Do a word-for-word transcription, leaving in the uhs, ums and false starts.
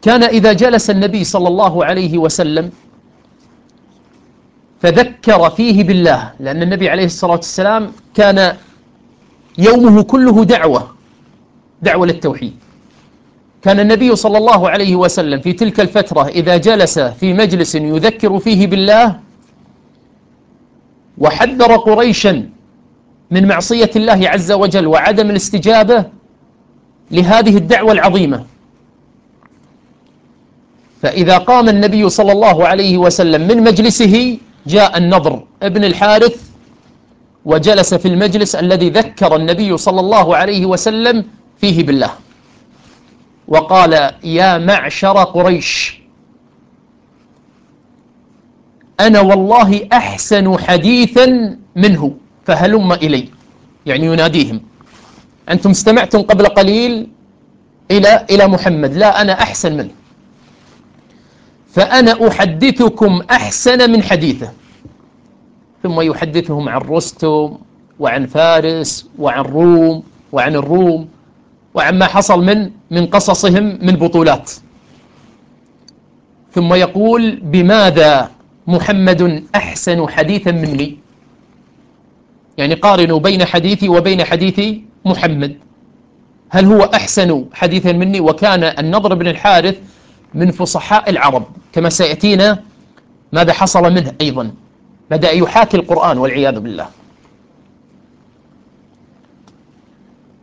كان إذا جلس النبي صلى الله عليه وسلم فذكر فيه بالله، لأن النبي عليه الصلاة والسلام كان يومه كله دعوة دعوة للتوحيد. كان النبي صلى الله عليه وسلم في تلك الفترة إذا جلس في مجلس يذكر فيه بالله وحذر قريشا من معصية الله عز وجل وعدم الاستجابة لهذه الدعوة العظيمة، فإذا قام النبي صلى الله عليه وسلم من مجلسه جاء النضر ابن الحارث وجلس في المجلس الذي ذكر النبي صلى الله عليه وسلم فيه بالله، وقال: يا معشر قريش، أنا والله أحسن حديثا منه فهلم إلي. يعني يناديهم: أنتم استمعتم قبل قليل إلى إلى محمد، لا أنا أحسن منه، فأنا أحدثكم أحسن من حديثه. ثم يحدثهم عن رستم وعن فارس وعن روم وعن الروم وعن ما حصل من من قصصهم من بطولات، ثم يقول: بماذا محمد أحسن حديثا مني؟ يعني قارنوا بين حديثي وبين حديث محمد، هل هو أحسن حديثا مني؟ وكان النضر بن الحارث من فصحاء العرب كما سيأتينا ماذا حصل منه أيضا، بدأ يحاكي القرآن والعياذ بالله.